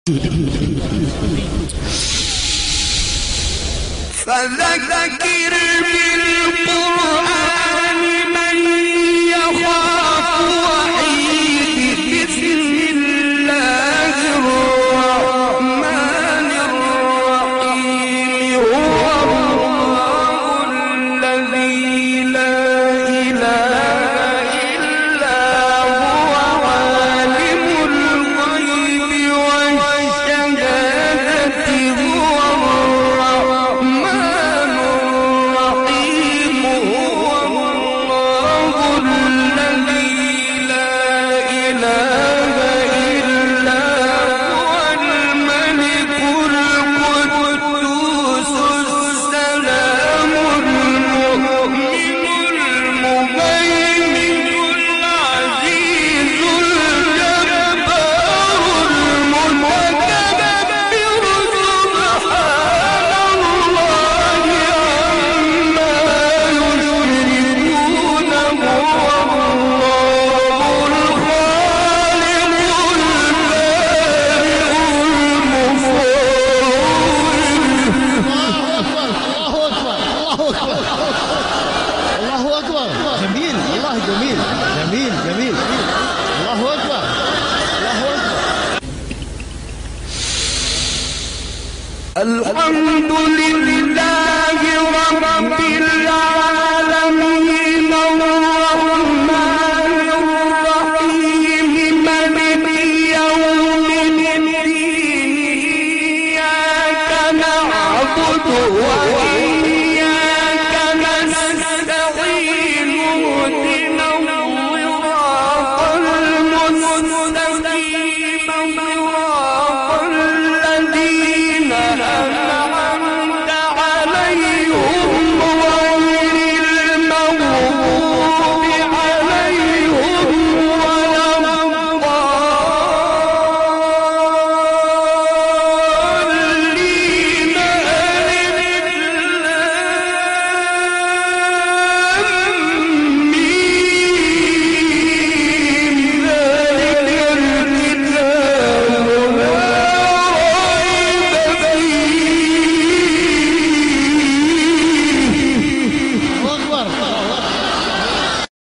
فذكر بالقرآن من يخاف وعيد. بسم الله الرحمن الرحيم. هو الله الذي لا إله إلا هو عالم الغيب والشهادة. هو الرحمن الرحيم. هو الله الذي لا إله إلا هو الملك القدوس السلام المؤمن المهيمن العزيز الجبار المتكبر. سبحان الله عما يشركون. هو الله الخالق البارئ الله أكبر. جميل، والله جميل جميل جميل. الله أكبر، الله أكبر. الحمد لله رب العالمين الرحمن الرحيم مالك يوم الدين. إياك نعبد